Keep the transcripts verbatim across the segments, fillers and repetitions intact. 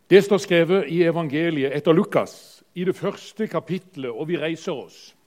Det står skrevet i evangeliet etter Lukas, i det første kapitlet, og vi reiser oss.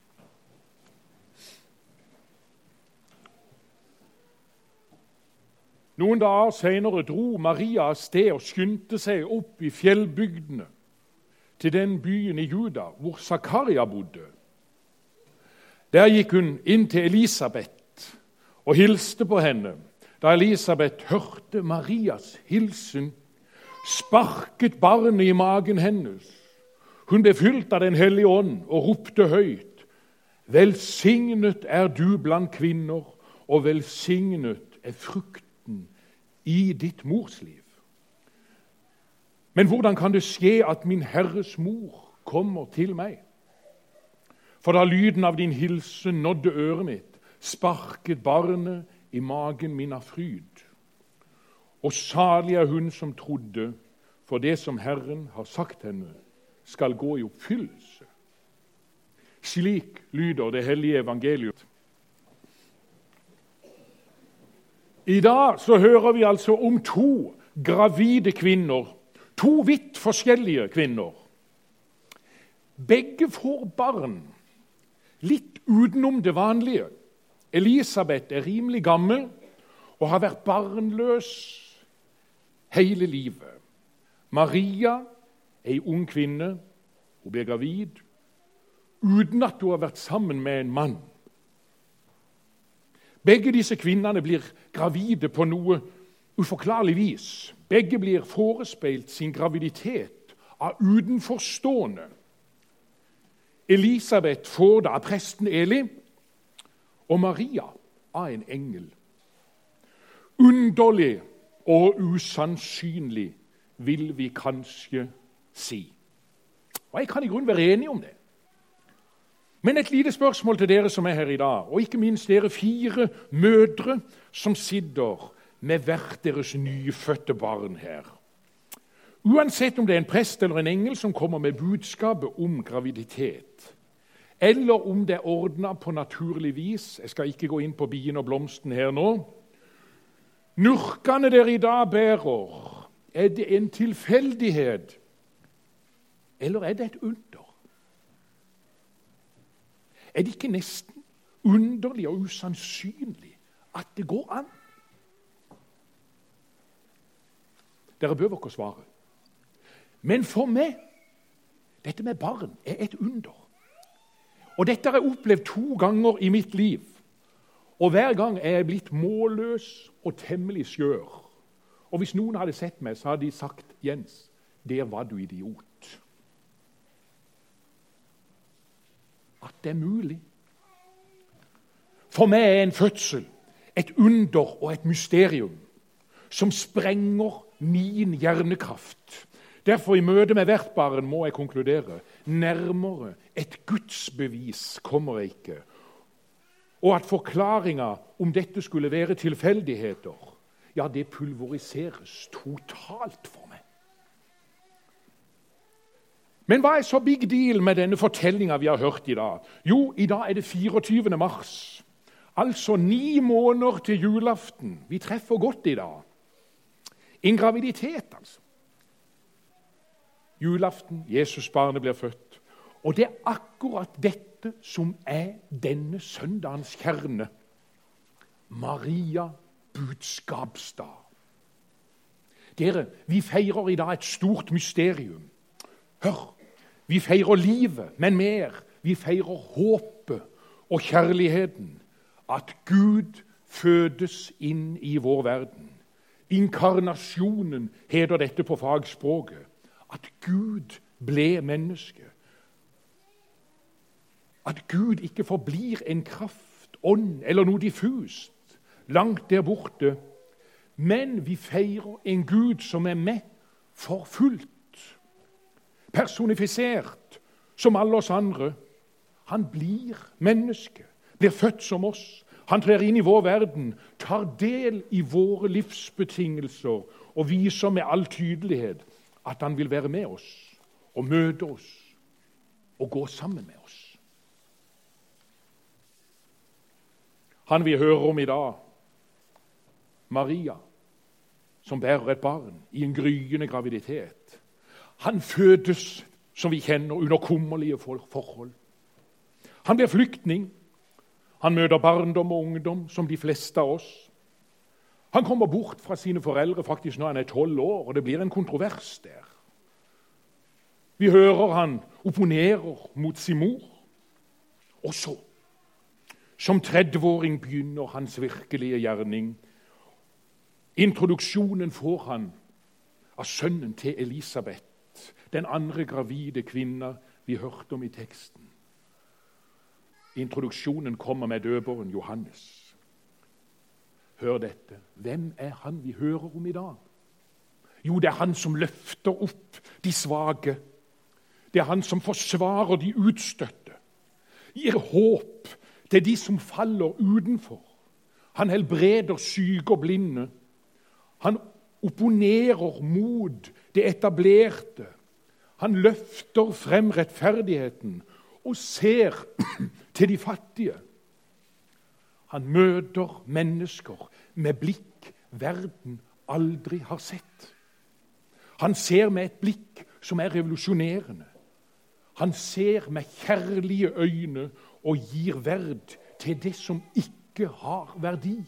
Noen dager senere dro Maria av sted og skyndte seg opp i fjellbygdene, til den byen i Juda hvor Zakaria bodde. Der gikk hun inn til Elisabet og hilste på henne. Da Elisabet hørte Marias hilsen, sparket barnet i magen hennes. Hun ble fylt av Den hellige ånd og ropte høyt: Velsignet er du blant kvinner, og velsignet er frukten i ditt mors liv. Men hvordan kan det skje at min Herres mor kommer til meg? For da lyden av din hilsen nådde øret mitt, sparket barnet i magen min av fryd. Og salig er hun som trodde, for det som Herren har sagt henne, skal gå i oppfyllelse. Slik lyder det hellige evangeliet. I dag så hører vi altså om to gravide kvinner, to vidt forskjellige kvinner. Begge får barn, litt utenom det vanlige. Elisabet er rimelig gammel og har vært barnløs hele livet. Maria er en ung kvinne, hun blir gravid, uten at hun har vært sammen med en mann. Begge disse kvinnene blir gravide på noe uforklarlig vis. Begge blir forespeilt sin graviditet av utenforstående. Elisabet får det av presten Eli, og Maria av en engel. Underlig og usannsynlig, vil vi kanskje si. Og jeg kan i grunnen være enig om det. Men et lite spørsmål til dere som er her i dag, og ikke minst dere fire mødre som sitter med hvert deres nyfødte barn her. Uansett om det er en prest eller en engel som kommer med budskapet om graviditet, eller om det er ordnet på naturlig vis, jeg skal ikke gå inn på bien og blomsten her nå, nurkene dere i dag bærer, er det en tilfeldighet, eller er det et under? Er det ikke nesten underlig og usannsynlig at det går an? Dere bør dere svare. Men for meg, dette med barn er et under. Og dette har jeg opplevd to ganger i mitt liv. Og hver gang er jeg blitt målløs og temmelig skjør. Og hvis noen hadde sett meg, så hadde de sagt, Jens, der var du idiot. At det er mulig. For meg er en fødsel et under og et mysterium som sprenger min hjernekraft. Derfor i møte med hvert barn må jeg konkludere, nærmere et gudsbevis kommer jeg ikke. Og at forklaringa om dette skulle være tilfeldigheter, ja, det pulveriseres totalt for meg. Men hva er så big deal med denne fortellinga vi har hørt i dag? Jo, i dag er det fireogtyvende mars. Altså ni måneder til julaften. Vi treffer godt i dag. En graviditet, altså. Julaften, Jesusbarnet blir født. Og det er akkurat dette som er denne søndagens kjerne. Maria budskapsdag. Dere, vi feirer i dag et stort mysterium. Hør, vi feirer livet, men mer. Vi feirer håpet og kjærligheten. At Gud fødes inn i vår verden. Inkarnasjonen heter dette på fagspråket. At Gud ble menneske. At Gud ikke forblir en kraft, ånd eller noe diffust, langt der borte. Men vi feirer en Gud som er med for fullt. Personifisert som alle oss andre. Han blir menneske, blir født som oss. Han trer inn i vår verden, tar del i våre livsbetingelser og viser med all tydelighet at han vil være med oss og møte oss og gå sammen med oss. Han vi hører om i dag, Maria, som bærer et barn i en gryende graviditet. Han fødes, som vi kjenner, under kummerlige forhold. Han blir flyktning. Han møter barndom og ungdom, som de fleste av oss. Han kommer bort fra sine foreldre faktisk når han er tolv år, og det blir en kontrovers der. Vi hører han opponerer mot sin mor. Og så, som tredveåring, begynner hans virkelige gjerning. Introduksjonen får han av sønnen til Elisabeth, den andre gravide kvinna vi hørte om i teksten. Introduksjonen kommer med døperen Johannes. Hør dette. Hvem er han vi hører om i dag? Jo, det er han som løfter opp de svake. Det er han som forsvarer de utstøtte. Gir håp til de som faller utenfor. Han helbreder syke og blinde. Han opponerer mot det etablerte. Han løfter frem rettferdigheten og ser til de fattige. Han møter mennesker med blikk verden aldri har sett. Han ser med et blikk som er revolusjonerende. Han ser med kjærlige øyne og gir verd til det som ikke har verdi.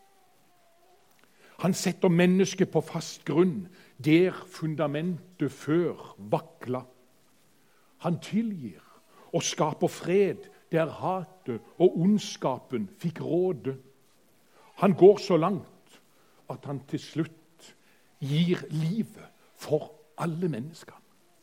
Han setter mennesket på fast grunn, der fundamentet før vakla. Han tilgir og skaper fred der hatet og ondskapen fikk råde. Han går så langt at han til slutt gir livet for alle menneskene.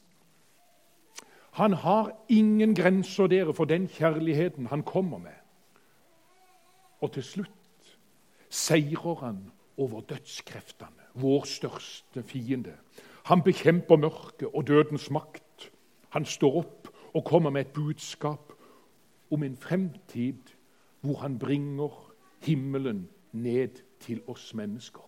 Han har ingen grenser dere for den kjærligheten han kommer med. Og til slutt seirer han over dødskreftene, vår største fiende. Han bekjemper mørket og dødens makt. Han står opp og kommer med et budskap om en fremtid hvor han bringer himmelen ned til oss mennesker.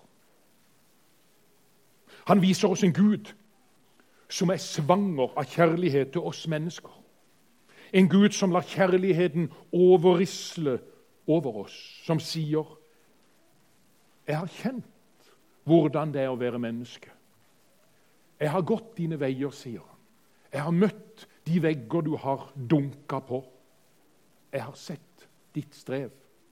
Han viser oss en Gud som er svanger av kjærlighet til oss mennesker. En Gud som lar kjærligheten overrisle over oss, som sier: jeg har kjent hvordan det er å være menneske. Jeg har gått dine veier, sier han. Jeg har møtt de vegger du har dunket på. Jeg har sett ditt strev.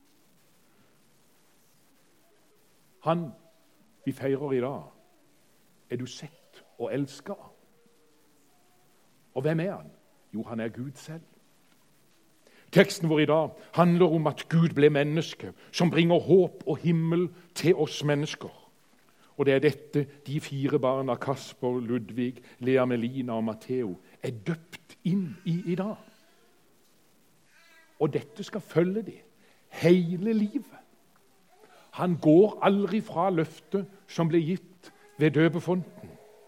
Han vi feirer i dag, er du sett og elsket av. Og hvem er han? Jo, han er Gud selv. Teksten vår i dag handler om at Gud ble menneske, som bringer håp og himmel til oss mennesker. Og det er dette de fire barna Kasper, Ludvig, Lea Melina og Matteo er døpt inn i i dag. Og dette skal følge de hele livet. Han går aldri fra løftet som ble gitt ved døpefonten.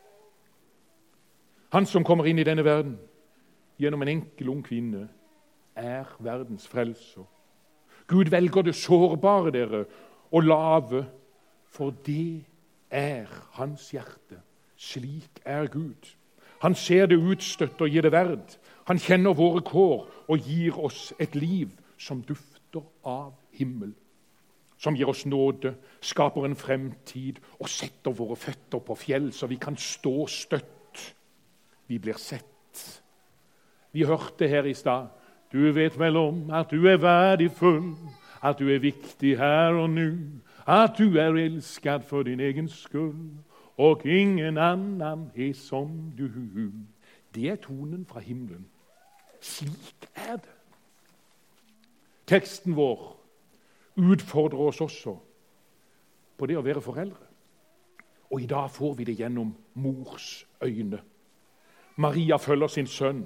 Han som kommer inn i denne verden gjennom en enkel ung kvinne, er verdens frelser. Gud velger det sårbare dere og lave, for det er hans hjerte. Slik er Gud. Han ser det utstøtt og gir det verd. Han kjenner våre kår og gir oss et liv som dufter av himmel. Som gir oss nåde, skaper en fremtid og setter våre føtter på fjell så vi kan stå støtt. Vi blir sett. Vi hørte her i stad: du vet vel om at du er verdifull, at du er viktig her og nå, at du er elsket for din egen skyld, og ingen annen er som du. Det er tonen fra himmelen. Slik er det. Teksten vår utfordrer oss også på det å være foreldre. Og i dag får vi det gjennom mors øyne. Maria følger sin sønn.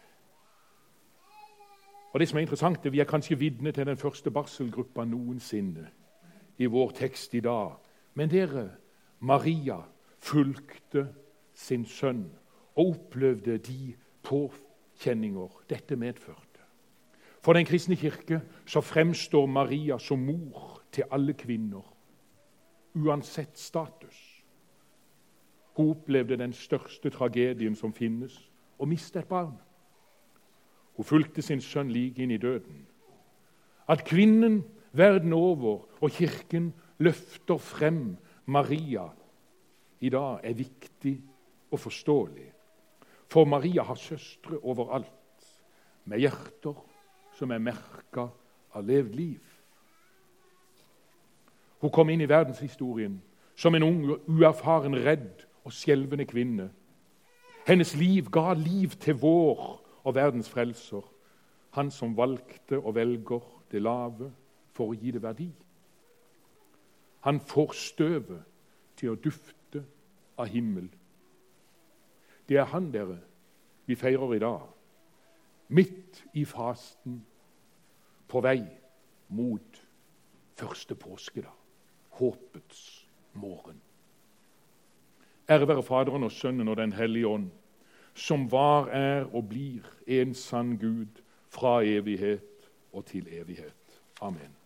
Og det som er interessant, er at vi er kanskje vitne til den første barselgruppa noensinne i vår tekst i dag. Men dere, Maria fulgte sin sønn og opplevde de påkjenninger dette medførte. For den kristne kirke så fremstår Maria som mor til alle kvinner, uansett status. Hun opplevde den største tragedien som finnes, og mistet et barn. Hun fulgte sin sønn like inn i døden. At kvinnen verden over og kirken løfter frem Maria i dag er viktig og forståelig. For Maria har søstre overalt, med hjerter som er merket av levd liv. Hun kom inn i verdenshistorien som en ung, uerfaren, redd og skjelvende kvinne. Hennes liv ga liv til vår og verdens frelser, han som valgte og velger det lave for å gi det verdi. Han får støvet til å dufte av himmel. Det er han, dere, vi feirer i dag, midt i fasten, på vei mot første påskedag, håpets morgen. Ære være Faderen og Sønnen og Den hellige ånd, som var, er og blir en sann Gud fra evighet og til evighet. Amen.